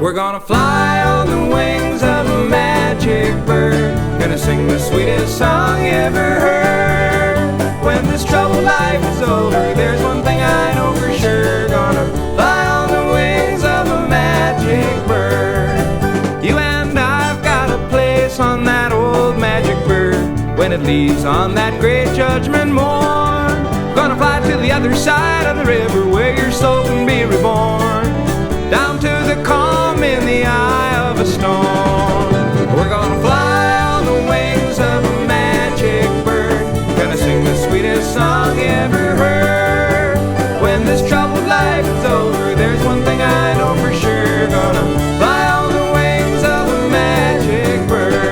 We're gonna fly on the wings of a magic bird, gonna sing the sweetest song you ever heard. When this troubled life is over, there's one thing I know for sure, gonna fly on the wings of a magic bird. You and I've got a place on that old magic bird when it leaves on that great judgment morn. Gonna fly to the other side of the river where your soul can be reborn, down to the calm in the eye of a storm. We're gonna fly on the wings of a magic bird, gonna sing the sweetest song you ever heard. When this troubled life is over, there's one thing I know for sure, gonna fly on the wings of a magic bird.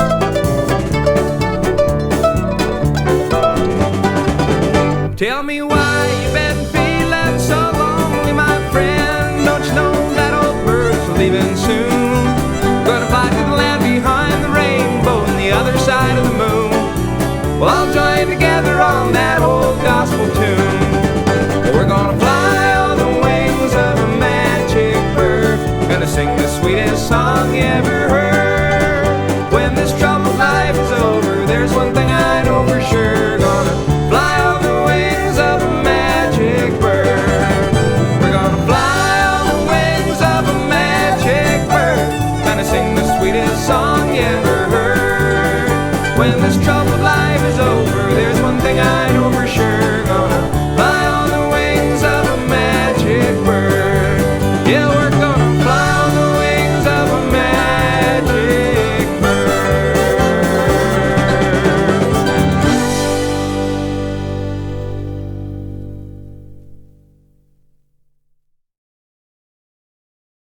Tell me why